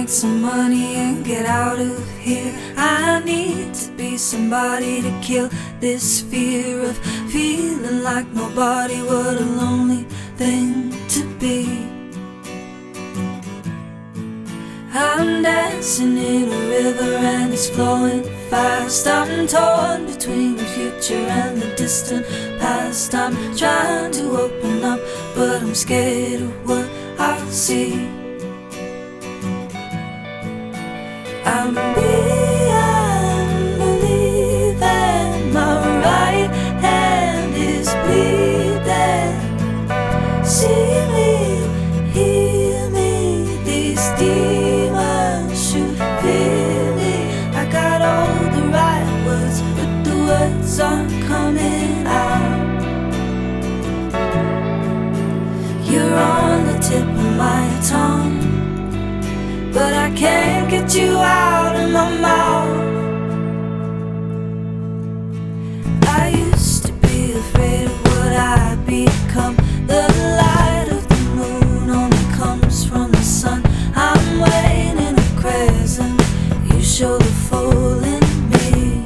make some money and get out of here. I need to be somebody to kill this fear of feeling like nobody. What a lonely thing to be. I'm dancing in a river and it's flowing fast. I'm torn between the future and the distant past. I'm trying to open up, but I'm scared of what I'll see. I'm believing my right hand is bleeding. See me, heal me, these demons should feel me. I got all the right words, but the words aren't coming out. You're on the tip of my tongue, but I can't get you out of my mouth. I used to be afraid of what I'd become. The light of the moon only comes from the sun. I'm waiting in a crescent, you show the fall in me.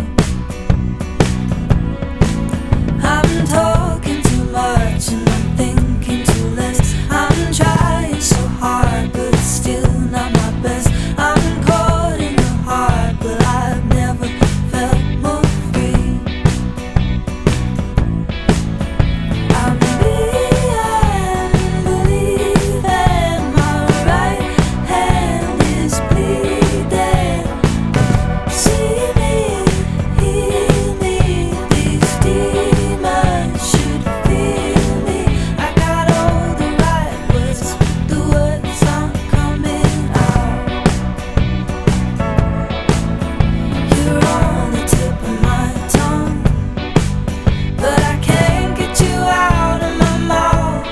I'm talking too much and I'm thinking too less. I'm trying so hard, but it's still not my best. I'm caught in the heart, but I've never felt more free. I'm believing my right hand is bleeding. See me, heal me, these demons should feel me. I got all the right words, but the words aren't coming out. You're on the tip of my tongue, but I can't get you out of my mouth.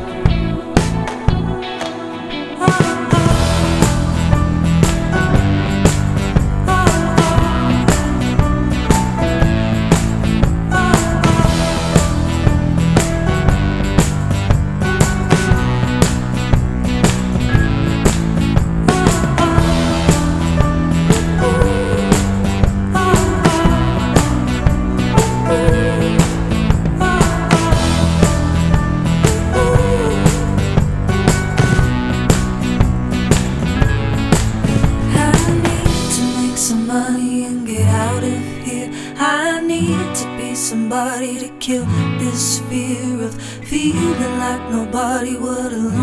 I need to make some money and get out of here. I need to be somebody to kill this fear of feeling like nobody. What a